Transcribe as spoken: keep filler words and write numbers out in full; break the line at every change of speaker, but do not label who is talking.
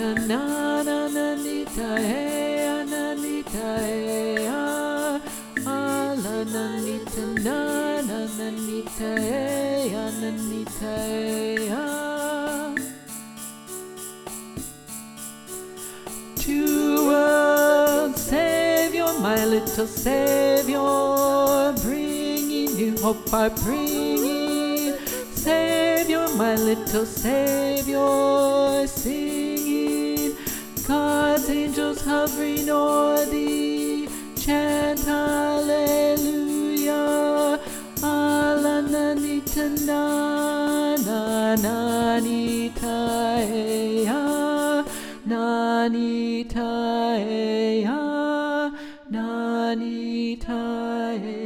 nanita na na nanita hey nanita hey ah ala nanita na na nanita hey nanita hey ah. To world Savior, my little Savior, bringing you hope I bring in. Savior, my little Savior, singing. God's angels hovering o'er thee, chant hallelujah. Ala nanita na na nanita hey ah. Nanita hey ah, nanita hey.